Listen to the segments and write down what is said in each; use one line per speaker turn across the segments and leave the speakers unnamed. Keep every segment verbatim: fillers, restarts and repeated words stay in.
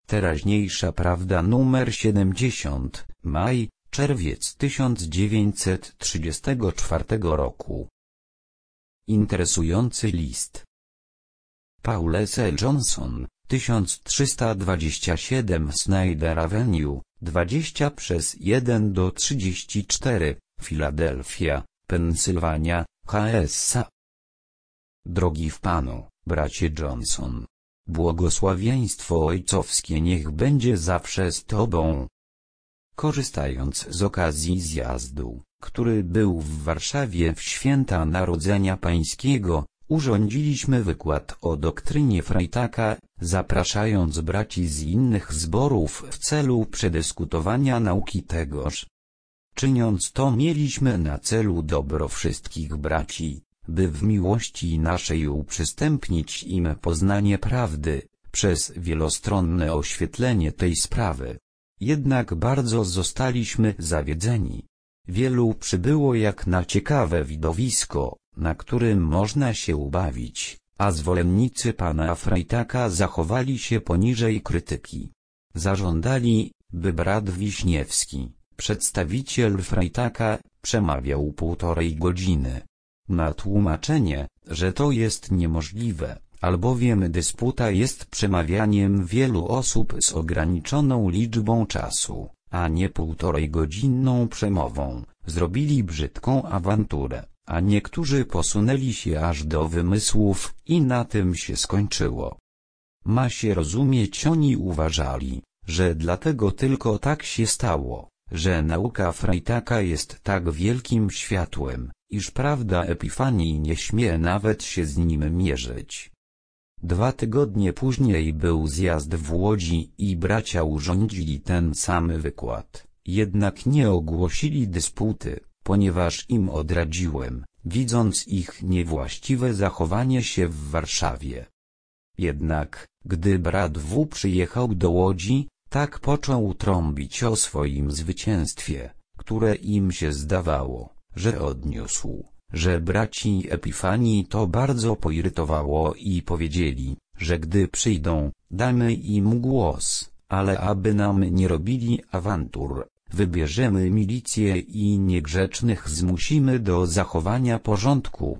Teraźniejsza prawda numer siedemdziesiąt, maj, czerwiec tysiąc dziewięćset trzydziestego czwartego roku. Interesujący list. Paul S. L. Johnson, tysiąc trzysta dwadzieścia siedem Snyder Avenue, dwadzieścia przez jeden do trzydziestu czterech, Filadelfia, Pensylwania, U S A. Drogi w Panu, bracie Johnson. Błogosławieństwo ojcowskie niech będzie zawsze z Tobą. Korzystając z okazji zjazdu, który był w Warszawie w święta Narodzenia Pańskiego, urządziliśmy wykład o doktrynie Freytaka, zapraszając braci z innych zborów w celu przedyskutowania nauki tegoż. Czyniąc to mieliśmy na celu dobro wszystkich braci, by w miłości naszej uprzystępnić im poznanie prawdy, przez wielostronne oświetlenie tej sprawy. Jednak bardzo zostaliśmy zawiedzeni. Wielu przybyło jak na ciekawe widowisko, na którym można się ubawić, a zwolennicy pana Freytaka zachowali się poniżej krytyki. Zażądali, by brat Wiśniewski, przedstawiciel Freytaka, przemawiał półtorej godziny. Na tłumaczenie, że to jest niemożliwe, albowiem dysputa jest przemawianiem wielu osób z ograniczoną liczbą czasu, a nie półtorej godzinną przemową, zrobili brzydką awanturę, a niektórzy posunęli się aż do wymysłów i na tym się skończyło. Ma się rozumieć, oni uważali, że dlatego tylko tak się stało, że nauka Freytaka jest tak wielkim światłem, iż prawda Epifanii nie śmie nawet się z nim mierzyć. Dwa tygodnie później był zjazd w Łodzi i bracia urządzili ten sam wykład, jednak nie ogłosili dysputy, ponieważ im odradziłem, widząc ich niewłaściwe zachowanie się w Warszawie. Jednak, gdy brat W. przyjechał do Łodzi, tak począł trąbić o swoim zwycięstwie, które im się zdawało, że odniósł, że braci Epifanii to bardzo poirytowało i powiedzieli, że gdy przyjdą, damy im głos, ale aby nam nie robili awantur, wybierzemy milicję i niegrzecznych zmusimy do zachowania porządku.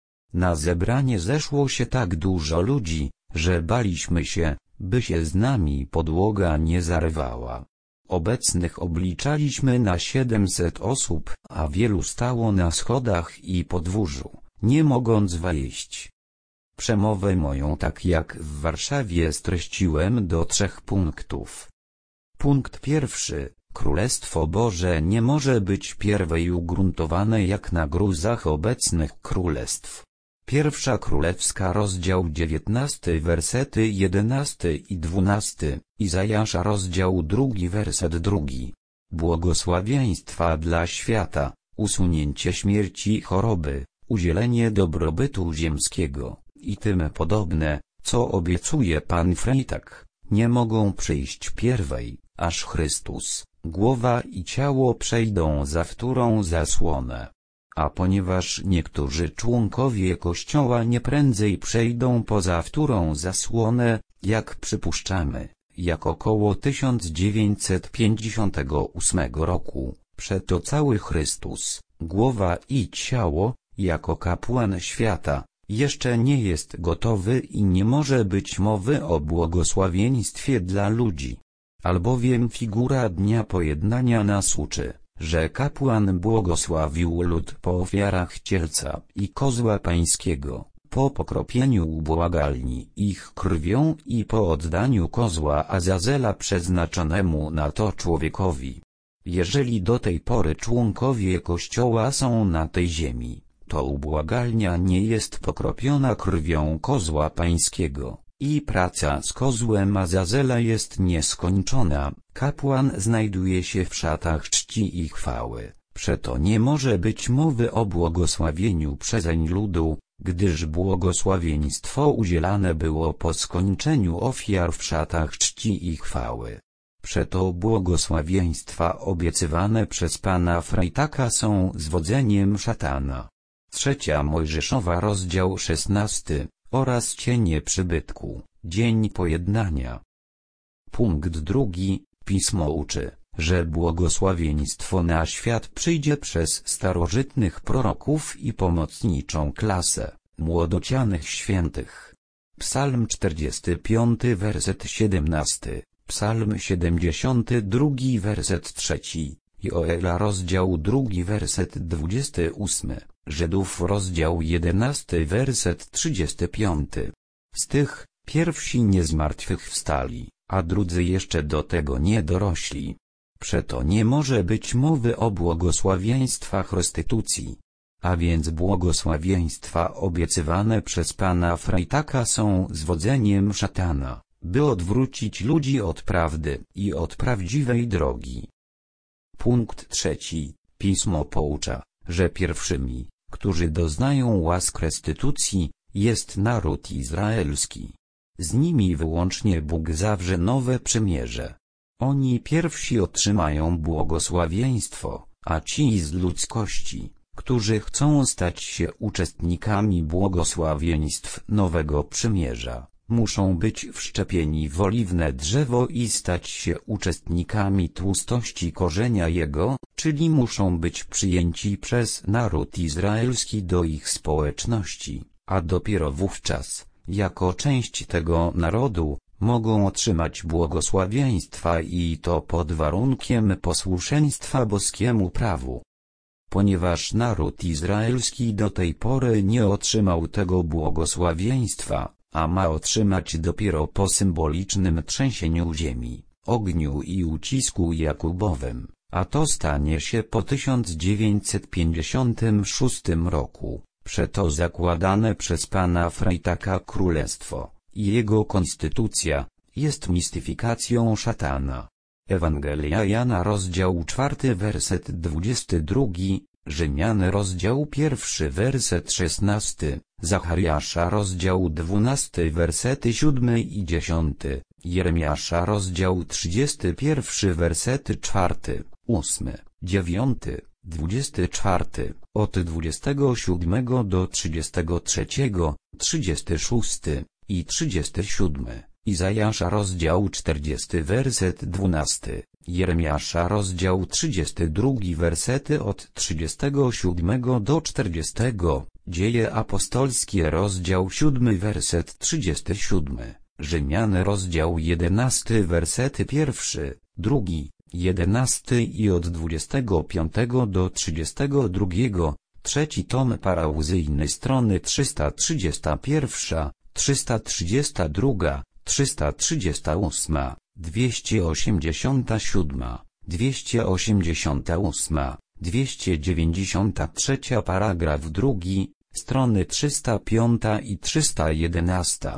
Na zebranie zeszło się tak dużo ludzi, że baliśmy się, by się z nami podłoga nie zarywała. Obecnych obliczaliśmy na siedemset osób, a wielu stało na schodach i podwórzu, nie mogąc wejść. Przemowę moją tak jak w Warszawie streściłem do trzech punktów. Punkt pierwszy. Królestwo Boże nie może być pierwej ugruntowane jak na gruzach obecnych królestw. Pierwsza Królewska rozdział dziewiętnasty wersety jedenasty i dwunasty, Izajasza rozdział drugi werset drugi. Błogosławieństwa dla świata, usunięcie śmierci i choroby, udzielenie dobrobytu ziemskiego, i tym podobne, co obiecuje pan Freytak, nie mogą przyjść pierwej, aż Chrystus, głowa i ciało przejdą za wtórą zasłonę. A ponieważ niektórzy członkowie Kościoła nie prędzej przejdą poza wtórą zasłonę, jak przypuszczamy, jak około tysiąc dziewięćset pięćdziesiątego ósmego roku, przeto cały Chrystus, głowa i ciało, jako kapłan świata, jeszcze nie jest gotowy i nie może być mowy o błogosławieństwie dla ludzi. Albowiem figura dnia pojednania nas uczy, że kapłan błogosławił lud po ofiarach cielca i kozła pańskiego, po pokropieniu ubłagalni ich krwią i po oddaniu kozła Azazela przeznaczonemu na to człowiekowi. Jeżeli do tej pory członkowie Kościoła są na tej ziemi, to ubłagalnia nie jest pokropiona krwią kozła pańskiego, i praca z kozłem Azazela jest nieskończona, kapłan znajduje się w szatach czci i chwały, przeto nie może być mowy o błogosławieniu przezeń ludu, gdyż błogosławieństwo udzielane było po skończeniu ofiar w szatach czci i chwały. Przeto błogosławieństwa obiecywane przez pana Freytaka są zwodzeniem szatana. Trzecia Mojżeszowa rozdział szesnasty, oraz cienie przybytku, dzień pojednania. Punkt drugi. Pismo uczy, że błogosławieństwo na świat przyjdzie przez starożytnych proroków i pomocniczą klasę młodocianych świętych. Psalm czterdziesty piąty werset siedemnasty, Psalm siedemdziesiąty drugi werset trzeci, Joela rozdział drugi werset dwudziesty ósmy, Żydów rozdział jedenasty werset trzydziesty piąty. Z tych pierwsi nie zmartwychwstali, a drudzy jeszcze do tego nie dorośli. Przeto nie może być mowy o błogosławieństwach restytucji. A więc błogosławieństwa obiecywane przez pana Frajtaka są zwodzeniem szatana, by odwrócić ludzi od prawdy i od prawdziwej drogi. Punkt trzeci. Pismo poucza, że pierwszymi, którzy doznają łask restytucji, jest naród izraelski. Z nimi wyłącznie Bóg zawrze nowe przymierze. Oni pierwsi otrzymają błogosławieństwo, a ci z ludzkości, którzy chcą stać się uczestnikami błogosławieństw nowego przymierza, muszą być wszczepieni w oliwne drzewo i stać się uczestnikami tłustości korzenia jego, czyli muszą być przyjęci przez naród izraelski do ich społeczności, a dopiero wówczas, jako część tego narodu, mogą otrzymać błogosławieństwa i to pod warunkiem posłuszeństwa boskiemu prawu. Ponieważ naród izraelski do tej pory nie otrzymał tego błogosławieństwa, a ma otrzymać dopiero po symbolicznym trzęsieniu ziemi, ogniu i ucisku Jakubowym, a to stanie się po tysiąc dziewięćset pięćdziesiątym szóstym roku, przeto zakładane przez pana Frajtaka królestwo i jego konstytucja jest mistyfikacją szatana. Ewangelia Jana rozdział czwarty werset dwudziesty drugi, Rzymian rozdział pierwszy werset szesnasty, Zachariasza rozdział dwunasty wersety siódmy i dziesiąty, Jeremiasza rozdział trzydziesty pierwszy wersety czwarty, ósmy, dziewiąty, dwudziesty czwarty, od dwudziestego siódmego do trzydziestego trzeciego, trzydziesty szósty i trzydziesty siódmy. Izajasza rozdział czterdziesty werset dwunasty, Jeremiasza rozdział trzydziesty drugi wersety od trzydziestego siódmego do czterdziestego, Dzieje apostolskie rozdział siódmy werset trzydziesty siódmy, Rzymian rozdział jedenasty wersety pierwszy, drugi, jedenasty i od dwudziestego piątego do trzydziestego drugiego, trzeci tom parauzyjny strony trzysta trzydziesta pierwsza, trzysta trzydziesta druga, trzysta trzydziesta ósma, dwieście osiemdziesiąta siódma, dwieście osiemdziesiąta ósma, dwieście dziewięćdziesiąta trzecia paragraf drugi, strony trzysta piąta i trzysta jedenasta.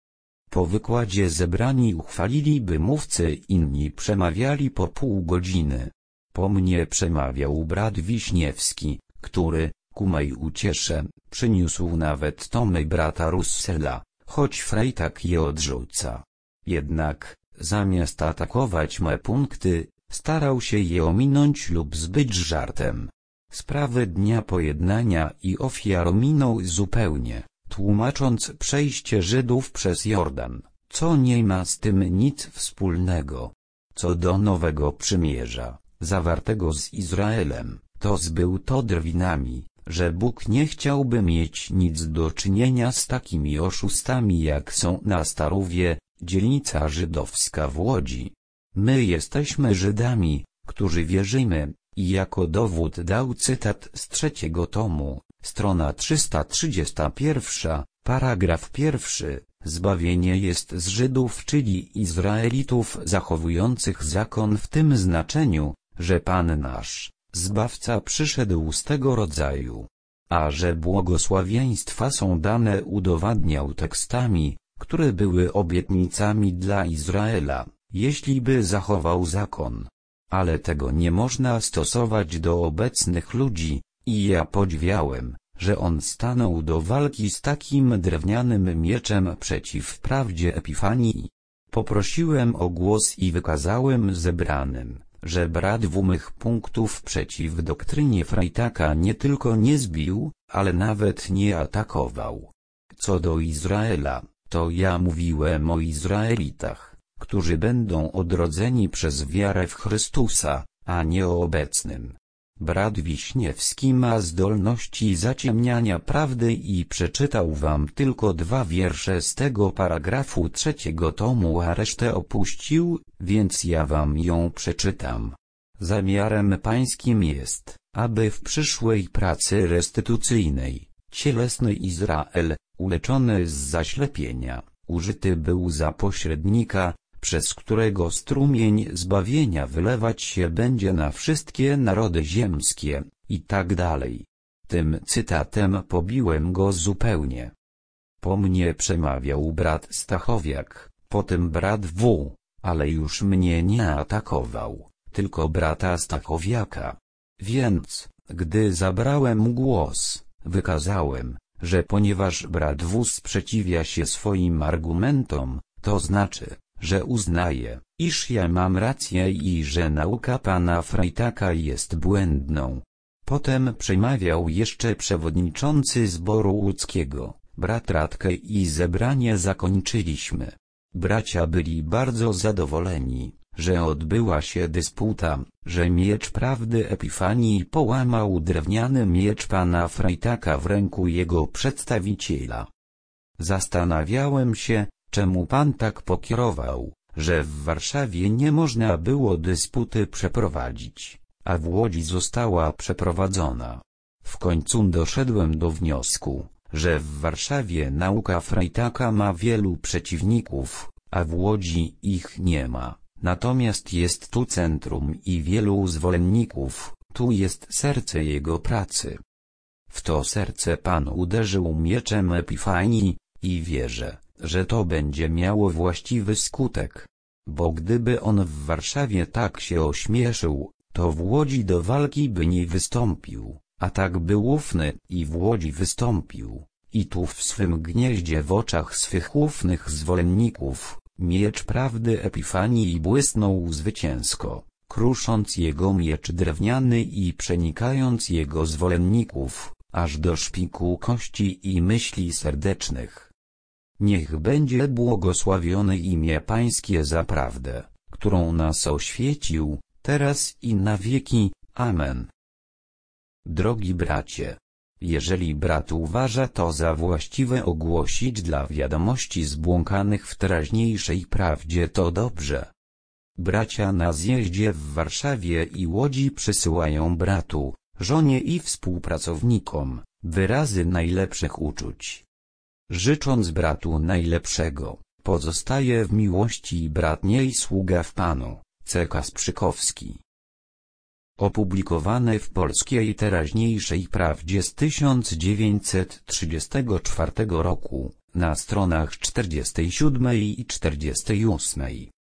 Po wykładzie zebrani uchwaliliby mówcy, inni przemawiali po pół godziny. Po mnie przemawiał brat Wiśniewski, który, ku mej uciesze, przyniósł nawet tomy brata Russella, choć Frajtak je odrzuca. Jednak, zamiast atakować me punkty, starał się je ominąć lub zbyć żartem. Sprawę dnia pojednania i ofiar ominął zupełnie, tłumacząc przejście Żydów przez Jordan, co nie ma z tym nic wspólnego. Co do nowego przymierza, zawartego z Izraelem, to zbył to drwinami, że Bóg nie chciałby mieć nic do czynienia z takimi oszustami jak są na Starówie, dzielnica żydowska w Łodzi. My jesteśmy Żydami, którzy wierzymy, i jako dowód dał cytat z trzeciego tomu, strona trzysta trzydziesta pierwsza, paragraf pierwszy, zbawienie jest z Żydów, czyli Izraelitów zachowujących zakon w tym znaczeniu, że Pan nasz, Zbawca przyszedł z tego rodzaju. A że błogosławieństwa są dane udowadniał tekstami, które były obietnicami dla Izraela, jeśli by zachował zakon. Ale tego nie można stosować do obecnych ludzi, i ja podziwiałem, że on stanął do walki z takim drewnianym mieczem przeciw prawdzie Epifanii. Poprosiłem o głos i wykazałem zebranym, że brat w mych punktów przeciw doktrynie Frajtaka nie tylko nie zbił, ale nawet nie atakował. Co do Izraela, to ja mówiłem o Izraelitach, którzy będą odrodzeni przez wiarę w Chrystusa, a nie o obecnym. Brat Wiśniewski ma zdolności zaciemniania prawdy i przeczytał wam tylko dwa wiersze z tego paragrafu trzeciego tomu, a resztę opuścił, więc ja wam ją przeczytam. Zamiarem pańskim jest, aby w przyszłej pracy restytucyjnej, cielesny Izrael, uleczony z zaślepienia, użyty był za pośrednika, przez którego strumień zbawienia wylewać się będzie na wszystkie narody ziemskie, i tak dalej. Tym cytatem pobiłem go zupełnie. Po mnie przemawiał brat Stachowiak, potem brat W., ale już mnie nie atakował, tylko brata Stachowiaka. Więc, gdy zabrałem głos, wykazałem, że ponieważ brat W. sprzeciwia się swoim argumentom, to znaczy, że uznaje, iż ja mam rację i że nauka pana Frejtaka jest błędną. Potem przemawiał jeszcze przewodniczący zboru łódzkiego, brat Radke, i zebranie zakończyliśmy. Bracia byli bardzo zadowoleni, że odbyła się dysputa, że miecz prawdy Epifanii połamał drewniany miecz pana Frejtaka w ręku jego przedstawiciela. Zastanawiałem się, czemu pan tak pokierował, że w Warszawie nie można było dysputy przeprowadzić, a w Łodzi została przeprowadzona. W końcu doszedłem do wniosku, że w Warszawie nauka Frejtaka ma wielu przeciwników, a w Łodzi ich nie ma. Natomiast jest tu centrum i wielu zwolenników, tu jest serce jego pracy. W to serce pan uderzył mieczem Epifanii, i wierzę, że to będzie miało właściwy skutek. Bo gdyby on w Warszawie tak się ośmieszył, to w Łodzi do walki by nie wystąpił, a tak był ufny i w Łodzi wystąpił, i tu w swym gnieździe w oczach swych ufnych zwolenników, miecz prawdy Epifanii błysnął zwycięsko, krusząc jego miecz drewniany i przenikając jego zwolenników, aż do szpiku kości i myśli serdecznych. Niech będzie błogosławione imię pańskie za prawdę, którą nas oświecił, teraz i na wieki. Amen. Drogi bracie, jeżeli brat uważa to za właściwe ogłosić dla wiadomości zbłąkanych w teraźniejszej prawdzie, to dobrze. Bracia na zjeździe w Warszawie i Łodzi przysyłają bratu, żonie i współpracownikom wyrazy najlepszych uczuć. Życząc bratu najlepszego, pozostaje w miłości bratniej sługa w Panu, C. Kasprzykowski. Opublikowane w Polskiej Teraźniejszej Prawdzie z tysiąc dziewięćset trzydziestego czwartego roku, na stronach czterdziestej siódmej i czterdziestej ósmej.